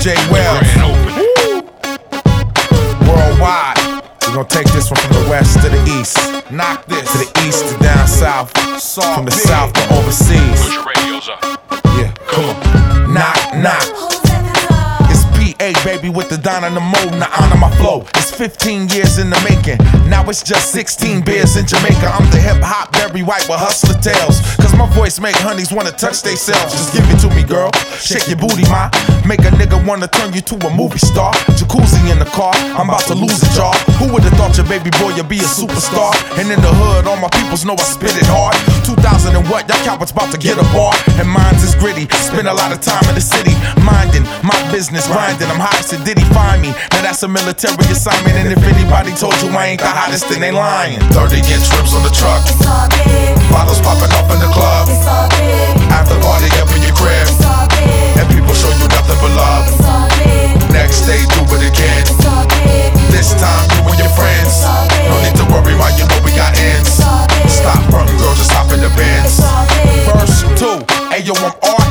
DJ Wells. Worldwide. We're gonna take this one from the west to the east. Knock this. To the east to down south. From the south to overseas. Push your radios up. Yeah, come on. Knock, knock. It's PA, baby, with the Don and the Mo. Now honor my flow. It's 15 years in the making. Now it's just 16 beers in Jamaica. I'm the hip hop Barry White with hustler tales. Cause my voice make honeys wanna touch they selves. Just give it to me, girl. Shake your booty, ma. Make a nigga wanna turn you to a movie star. Jacuzzi in the car, I'm about to lose it, y'all. Who would've thought your baby boy would be a superstar? And in the hood, all my peoples know I spit it hard. 2000 and what? Y'all cowards about to get a bar. And mine's is gritty. Spend a lot of time in the city, minding my business, grinding. I'm high, so did he find me? Now that's a military assignment. And if anybody told you I ain't the hottest, then they lying. 30-inch rims on the truck. It's all big. Bottles popping up in the club. It's all big. After party up in your crib. It's all big. And people show you nothing but love. It's all big. Next day, do it again. It's all big. This time, you and your friends. It's all big. No need to worry, man, you know we got ends. It's all big. Stop running, girl, just hop in the Benz. It's all big. Verse 2, ayo, I'm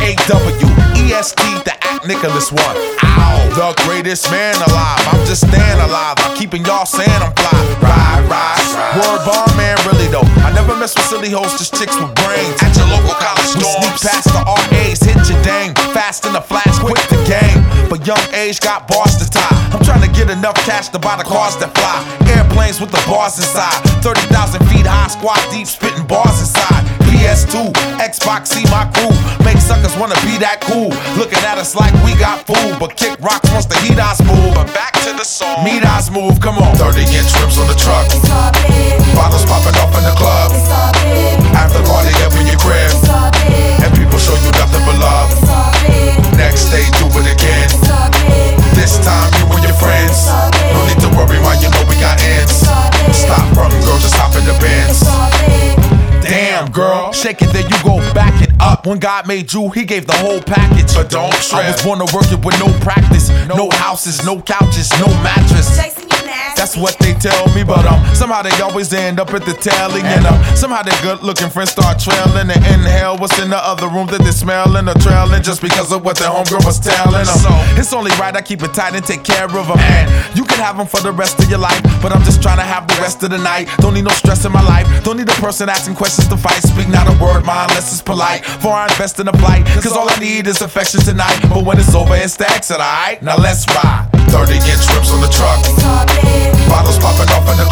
R-A-W-E-S-T, the act Nicholas one. Ow, the greatest man alive. I'm just staying alive. I'm keeping y'all saying I'm fly. Ride. Word bomb, man, really though. I never mess with silly hoes, just chicks with brains. At your local college We sneak past the RAs, hit your dang. Fast in the flash, quick to game. But young age got bars to tie. I'm trying to get enough cash to buy the cars that fly. Airplanes with the bars inside. 30,000 feet high, squad deep, spitting bars inside. PS2, Xbox, see my crew. Make suckers wanna be that cool. Looking at us like we got food. But kick rocks once the heat eyes move. But back to the song. Meat eyes move, come on. 30-inch rims on the truck. It's all big. Bottles popping off in the club. It's all big. After party up in your crib. It's all big. And people show you nothing but love. It's all big. Next day, do it again. It's all big. This time, you and your friends. No need to worry, man, you know we got ends. It's all big. Stop running, girl, just hop in the Benz. It's all big. Damn, girl, shake it, then you go back it up. When God made you, he gave the whole package. But don't trip. I was born to work it with no practice. No houses, no couches, no mattress. Jason, you nasty. That's what they tell me, but somehow they always end up at the tailing. And somehow their good-looking friends start trailing. And inhale what's in the other room that they smelling or trailing just because of what their homegirl was telling them. So it's only right I keep it tight and take care of them. And you can have them for the rest of your life, but I'm just trying to have the rest of the night. Don't need no stress in my life. Don't need a person asking questions to fight. Speak not a word, mind, unless it's polite. For I invest in a flight, cause all I need is affection tonight. But when it's over, it stacks it, alright? Now let's ride. 30-inch rims on the truck. It's all big. Bottles popping off in the